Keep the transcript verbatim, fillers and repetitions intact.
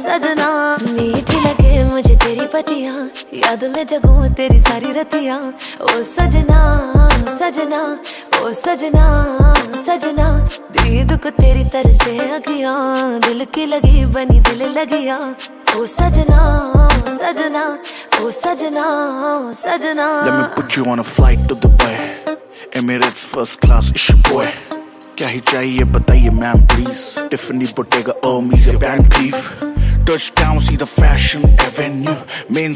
सजना। मीठी लगे मुझे तेरी पतियाँ, याद में जगूं तेरी सारी रतियाँ। ओ सजना सजना ओ सजना सजना, दीद को तेरी तरसे अखियाँ, दिल की लगी बनी दिल लगिया। ओ सजना सजना ओ सजना सजना। Let me put you on a flight to Dubai, Emirates first class, it's your boy. क्या ही चाहिए बताइए ma'am please, Tiffany Bottega Hermes या Van Cleef. Touchdown, see the fashion avenue, main